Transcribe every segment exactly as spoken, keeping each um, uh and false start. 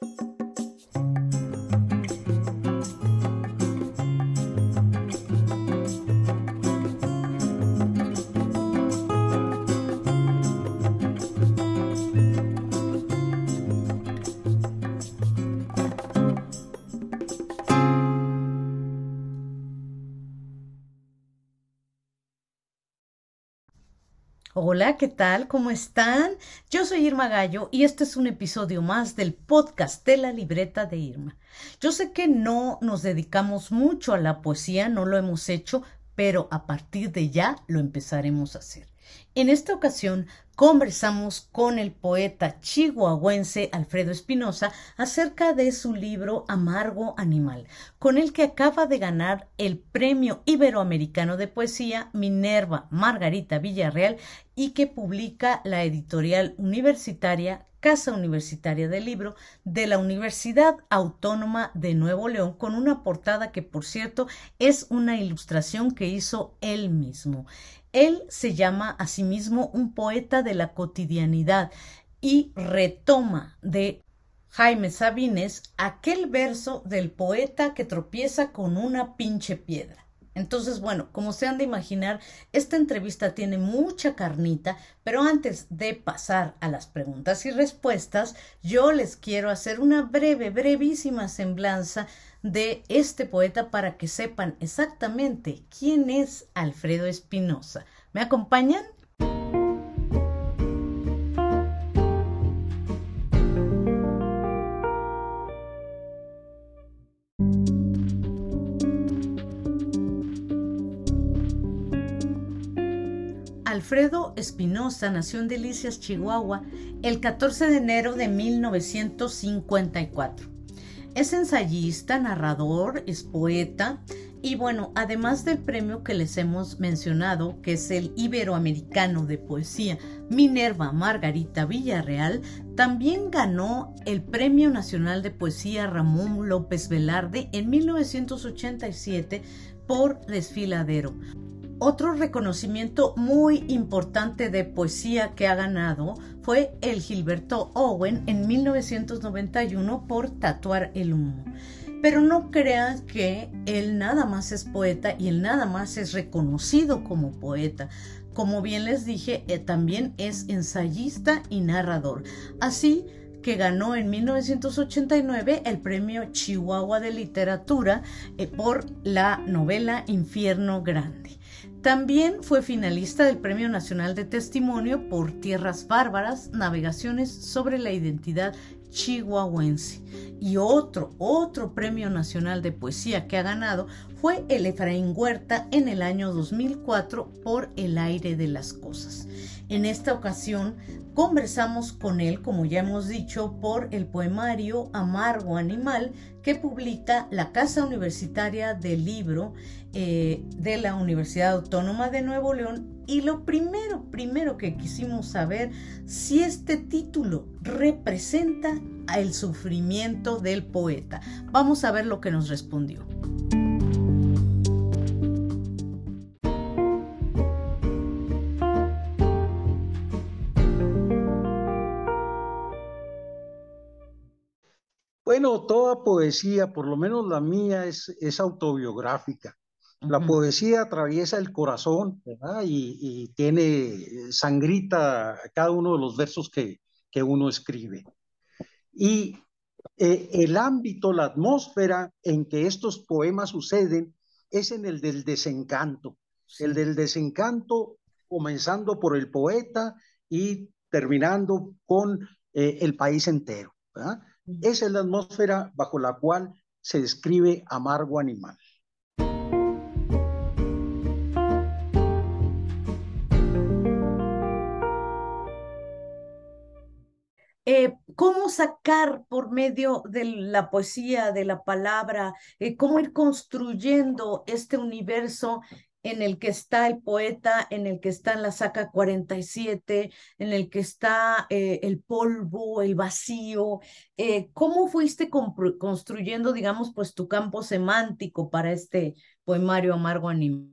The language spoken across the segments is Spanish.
Hola, ¿qué tal? ¿Cómo están? Yo soy Irma Gallo y este es un episodio más del podcast de la libreta de Irma. Yo sé que no nos dedicamos mucho a la poesía, no lo hemos hecho, pero a partir de ya lo empezaremos a hacer. En esta ocasión conversamos con el poeta chihuahuense Alfredo Espinosa acerca de su libro Amargo Animal, con el que acaba de ganar el Premio Iberoamericano de Poesía Minerva Margarita Villarreal y que publica la editorial universitaria Casa Universitaria del Libro de la Universidad Autónoma de Nuevo León, con una portada que, por cierto, es una ilustración que hizo él mismo. Él se llama a sí mismo un poeta de la cotidianidad y retoma de Jaime Sabines aquel verso del poeta que tropieza con una pinche piedra. Entonces, bueno, como se han de imaginar, esta entrevista tiene mucha carnita, pero antes de pasar a las preguntas y respuestas, yo les quiero hacer una breve, brevísima semblanza de este poeta para que sepan exactamente quién es Alfredo Espinosa. ¿Me acompañan? Alfredo Espinosa nació en Delicias, Chihuahua, el catorce de enero de mil novecientos cincuenta y cuatro. Es ensayista, narrador, es poeta y bueno, además del premio que les hemos mencionado, que es el Iberoamericano de Poesía Minerva Margarita Villarreal, también ganó el Premio Nacional de Poesía Ramón López Velarde en mil novecientos ochenta y siete por Desfiladero. Otro reconocimiento muy importante de poesía que ha ganado fue el Gilberto Owen en mil novecientos noventa y uno por Tatuar el humo. Pero no crean que él nada más es poeta y él nada más es reconocido como poeta. Como bien les dije, eh, también es ensayista y narrador. Así que ganó en mil novecientos ochenta y nueve el Premio Chihuahua de Literatura eh, por la novela Infierno Grande. También fue finalista del Premio Nacional de Testimonio por Tierras Bárbaras, Navegaciones sobre la Identidad Chihuahuense. Y otro, otro Premio Nacional de Poesía que ha ganado fue el Efraín Huerta en el año dos mil cuatro por El aire de las cosas. En esta ocasión conversamos con él, como ya hemos dicho, por el poemario Amargo Animal que publica la Casa Universitaria del Libro eh, de la Universidad Autónoma de Nuevo León. Y lo primero, primero que quisimos saber si este título representa el sufrimiento del poeta. Vamos a ver lo que nos respondió. Bueno, toda poesía, por lo menos la mía, es, es autobiográfica. La Uh-huh. poesía atraviesa el corazón, ¿verdad? Y, y tiene sangrita cada uno de los versos que, que uno escribe. Y eh, el ámbito, la atmósfera en que estos poemas suceden es en el del desencanto. Sí. El del desencanto, comenzando por el poeta y terminando con eh, el país entero, ¿verdad? Esa es la atmósfera bajo la cual se describe Amargo Animal. Eh, ¿Cómo sacar por medio de la poesía, de la palabra, eh, cómo ir construyendo este universo en el que está el poeta, en el que está la saca cuarenta y siete, en el que está eh, el polvo, el vacío? Eh, ¿cómo fuiste construyendo, digamos, pues tu campo semántico para este poemario Amargo Animal?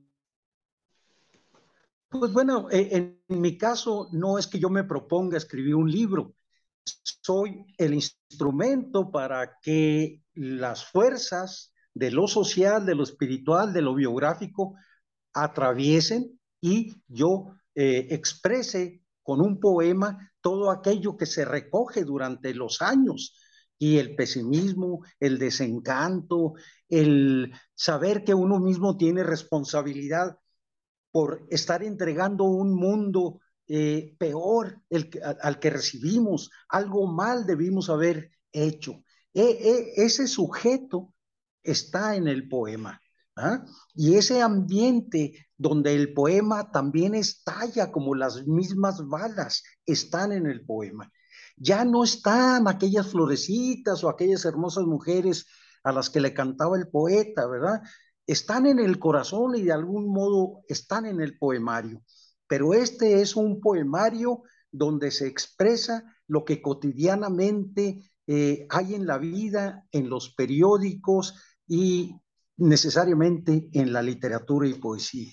Pues bueno, eh, en mi caso no es que yo me proponga escribir un libro, soy el instrumento para que las fuerzas de lo social, de lo espiritual, de lo biográfico atraviesen y yo eh, exprese con un poema todo aquello que se recoge durante los años y el pesimismo, el desencanto, el saber que uno mismo tiene responsabilidad por estar entregando un mundo eh, peor el que, al que recibimos, algo mal debimos haber hecho. E, e, ese sujeto está en el poema. ¿Ah? Y ese ambiente donde el poema también estalla como las mismas balas están en el poema. Ya no están aquellas florecitas o aquellas hermosas mujeres a las que le cantaba el poeta, ¿verdad? Están en el corazón y de algún modo están en el poemario. Pero este es un poemario donde se expresa lo que cotidianamente eh, hay en la vida, en los periódicos y necesariamente en la literatura y poesía.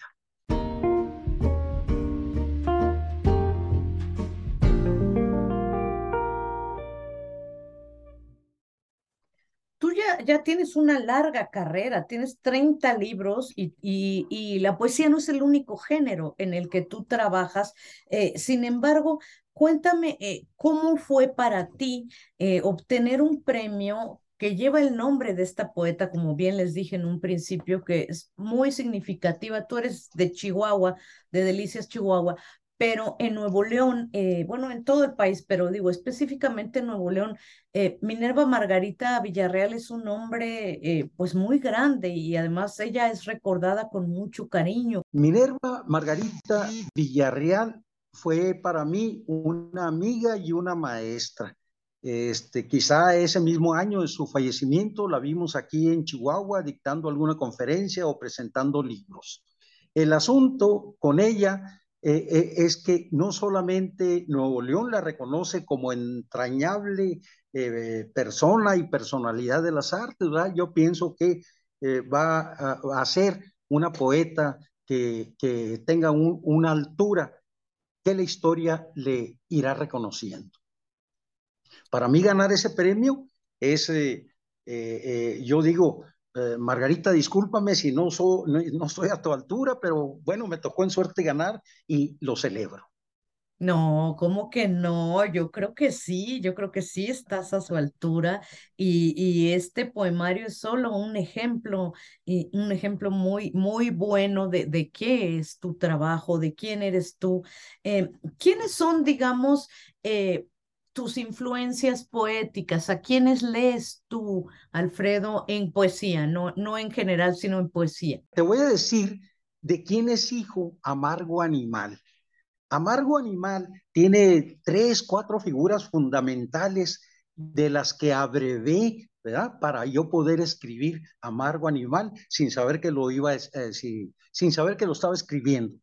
Tú ya, ya tienes una larga carrera, tienes treinta libros y, y, y la poesía no es el único género en el que tú trabajas. Eh, sin embargo, cuéntame eh, cómo fue para ti eh, obtener un premio que lleva el nombre de esta poeta, como bien les dije en un principio, que es muy significativa. Tú eres de Chihuahua, de Delicias, Chihuahua, pero en Nuevo León, eh, bueno, en todo el país, pero digo específicamente en Nuevo León, eh, Minerva Margarita Villarreal es un nombre eh, pues muy grande y además ella es recordada con mucho cariño. Minerva Margarita Villarreal fue para mí una amiga y una maestra. Este, quizá ese mismo año de su fallecimiento la vimos aquí en Chihuahua dictando alguna conferencia o presentando libros. El asunto con ella eh, eh, es que no solamente Nuevo León la reconoce como entrañable eh, persona y personalidad de las artes, ¿verdad? Yo pienso que eh, va a, a ser una poeta que, que tenga un, una altura que la historia le irá reconociendo. Para mí ganar ese premio es, eh, eh, eh, yo digo, eh, Margarita, discúlpame si no, so, no, no estoy a tu altura, pero bueno, me tocó en suerte ganar y lo celebro. No, ¿cómo que no? Yo creo que sí, yo creo que sí estás a su altura y, y este poemario es solo un ejemplo, y un ejemplo muy, muy bueno de, de qué es tu trabajo, de quién eres tú. Eh, ¿quiénes son, digamos, eh, tus influencias poéticas? ¿A quiénes lees tú, Alfredo, en poesía? No, no en general, sino en poesía. Te voy a decir de quién es hijo Amargo Animal. Amargo Animal tiene tres, cuatro figuras fundamentales de las que abrevé, ¿verdad? Para yo poder escribir Amargo Animal sin saber que lo iba, eh, sin, sin saber que lo estaba escribiendo.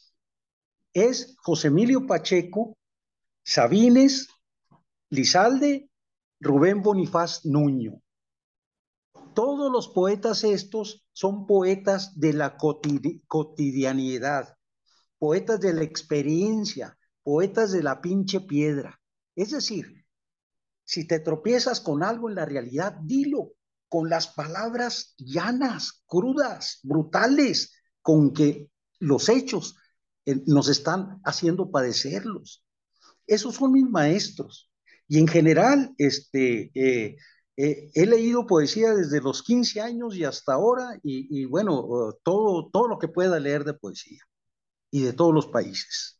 Es José Emilio Pacheco, Sabines, Lizalde, Rubén Bonifaz Nuño. Todos los poetas estos son poetas de la cotidi cotidianidad, poetas de la experiencia, poetas de la pinche piedra. Es decir, si te tropiezas con algo en la realidad, dilo con las palabras llanas, crudas, brutales, con que los hechos eh, nos están haciendo padecerlos. Esos son mis maestros. Y en general, este, eh, eh, he leído poesía desde los quince años y hasta ahora, y, y bueno, uh, todo, todo lo que pueda leer de poesía y de todos los países.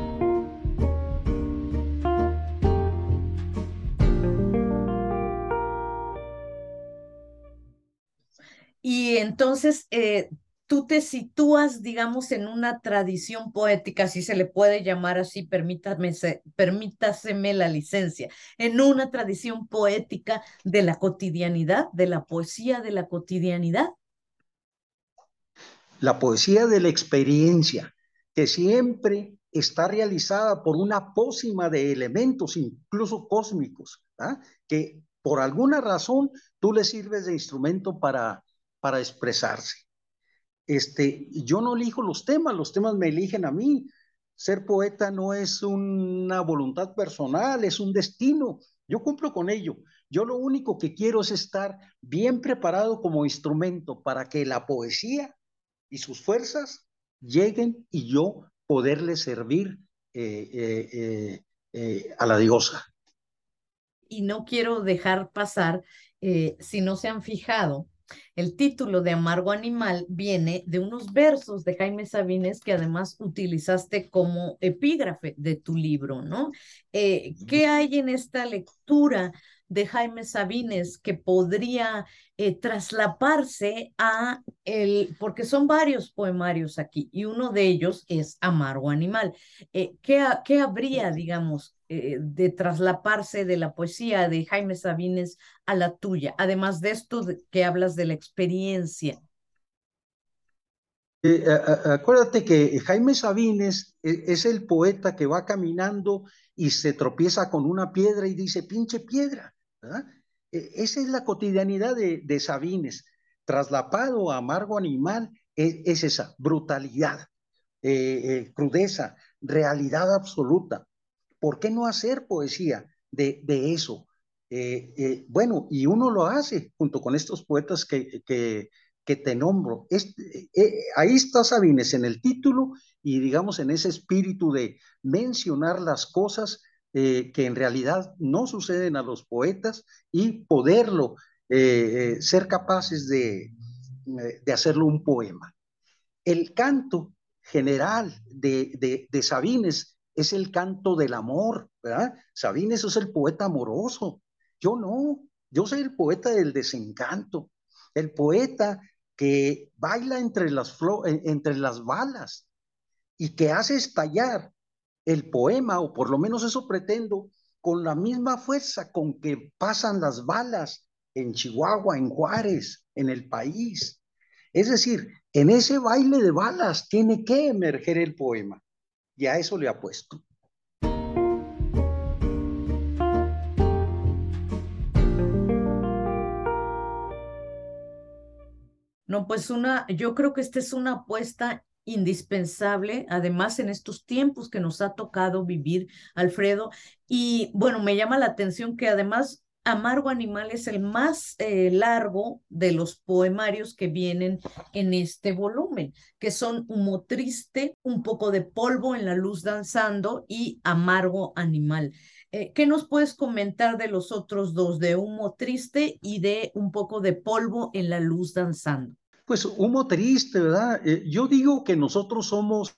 Y entonces eh, tú te sitúas, digamos, en una tradición poética, si se le puede llamar así, permítame, se- permítaseme la licencia, en una tradición poética de la cotidianidad, de la poesía de la cotidianidad. La poesía de la experiencia, que siempre está realizada por una pócima de elementos, incluso cósmicos, ¿ah? Que por alguna razón tú le sirves de instrumento para, para expresarse. Este, yo no elijo los temas, los temas me eligen a mí. Ser poeta no es una voluntad personal, es un destino. Yo cumplo con ello. Yo lo único que quiero es estar bien preparado como instrumento para que la poesía y sus fuerzas lleguen y yo poderle servir eh, eh, eh, eh, a la diosa. Y no quiero dejar pasar, eh, si no se han fijado, el título de Amargo Animal viene de unos versos de Jaime Sabines que además utilizaste como epígrafe de tu libro, ¿no? Eh, ¿qué hay en esta lectura de Jaime Sabines que podría eh, traslaparse a el, porque son varios poemarios aquí y uno de ellos es Amargo Animal? Eh, ¿qué, ¿Qué habría, digamos, eh, de traslaparse de la poesía de Jaime Sabines a la tuya? Además de esto de, que hablas de la experiencia. Eh, a, a, acuérdate que Jaime Sabines es, es el poeta que va caminando y se tropieza con una piedra y dice, pinche piedra, ¿verdad? E, esa es la cotidianidad de, de Sabines. Traslapado a Amargo Animal es, es esa brutalidad, eh, eh, crudeza, realidad absoluta. ¿Por qué no hacer poesía de, de eso? Eh, eh, bueno, y uno lo hace junto con estos poetas que, que, que te nombro. Este, eh, ahí está Sabines en el título y digamos en ese espíritu de mencionar las cosas eh, que en realidad no suceden a los poetas y poderlo, eh, eh, ser capaces de, de hacerlo un poema. El canto general de, de, de Sabines es el canto del amor, ¿verdad? Sabines es el poeta amoroso. Yo no, yo soy el poeta del desencanto, el poeta que baila entre las, entre las balas y que hace estallar el poema, o por lo menos eso pretendo, con la misma fuerza con que pasan las balas en Chihuahua, en Juárez, en el país. Es decir, en ese baile de balas tiene que emerger el poema, y a eso le apuesto. No, pues una, yo creo que esta es una apuesta indispensable, además en estos tiempos que nos ha tocado vivir, Alfredo. Y bueno, me llama la atención que además Amargo Animal es el más eh, largo de los poemarios que vienen en este volumen, que son Humo Triste, Un poco de polvo en la luz danzando y Amargo Animal. Eh, ¿qué nos puedes comentar de los otros dos, de Humo Triste y de Un poco de polvo en la luz danzando? Pues humo triste, ¿verdad? Eh, yo digo que nosotros somos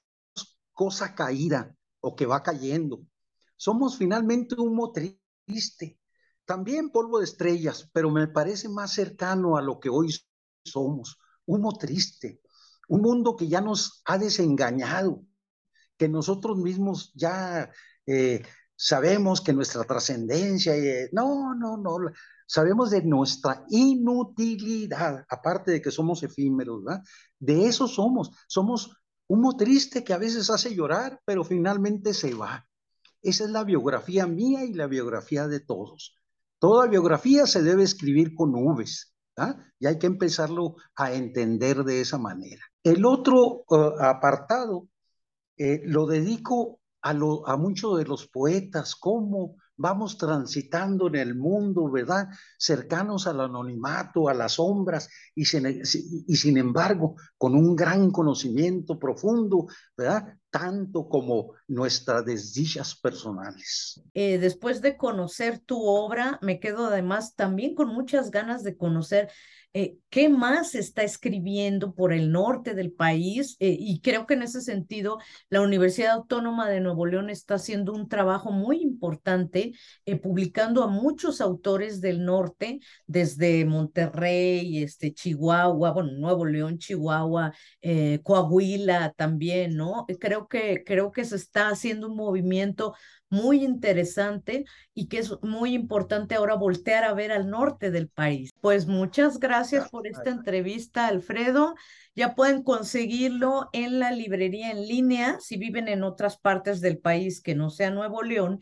cosa caída o que va cayendo. Somos finalmente humo triste. También polvo de estrellas, pero me parece más cercano a lo que hoy somos. Humo triste. Un mundo que ya nos ha desengañado, que nosotros mismos ya eh, sabemos que nuestra trascendencia, eh, no, no, no, sabemos de nuestra inutilidad, aparte de que somos efímeros, ¿verdad? De eso somos, somos humo triste que a veces hace llorar, pero finalmente se va. Esa es la biografía mía y la biografía de todos. Toda biografía se debe escribir con nubes, ¿ah? Y hay que empezarlo a entender de esa manera. El otro uh, apartado eh, lo dedico a, lo, a muchos de los poetas, cómo vamos transitando en el mundo, ¿verdad? Cercanos al anonimato, a las sombras, y sin, y sin embargo, con un gran conocimiento profundo, ¿verdad? Tanto como nuestras desdichas personales. Eh, después de conocer tu obra, me quedo además también con muchas ganas de conocer eh, qué más se está escribiendo por el norte del país. Eh, y creo que en ese sentido, la Universidad Autónoma de Nuevo León está haciendo un trabajo muy importante, eh, publicando a muchos autores del norte, desde Monterrey, este, Chihuahua, bueno, Nuevo León, Chihuahua, eh, Coahuila también, ¿no? Creo que, creo que se está haciendo un movimiento muy interesante y que es muy importante ahora voltear a ver al norte del país. Pues muchas gracias por esta entrevista, Alfredo. Ya pueden conseguirlo en la librería en línea si viven en otras partes del país que no sea Nuevo León.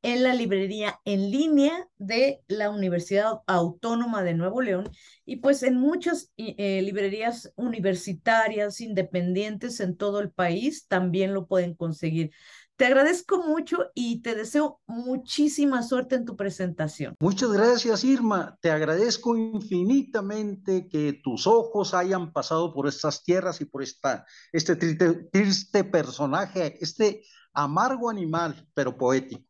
en la librería en línea de la Universidad Autónoma de Nuevo León y pues en muchas eh, librerías universitarias independientes en todo el país también lo pueden conseguir. Te agradezco mucho y te deseo muchísima suerte en tu presentación. Muchas gracias, Irma. Te agradezco infinitamente que tus ojos hayan pasado por estas tierras y por esta, este triste, triste personaje, este amargo animal, pero poético.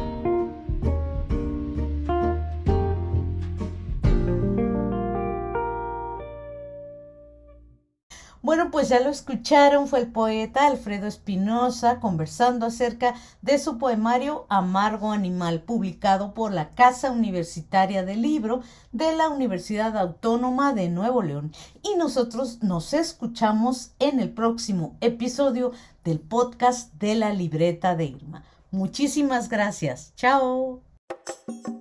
Bueno, pues ya lo escucharon, fue el poeta Alfredo Espinosa conversando acerca de su poemario Amargo Animal, publicado por la Casa Universitaria del Libro de la Universidad Autónoma de Nuevo León. Y nosotros nos escuchamos en el próximo episodio del podcast de la libreta de Irma. Muchísimas gracias. Chao.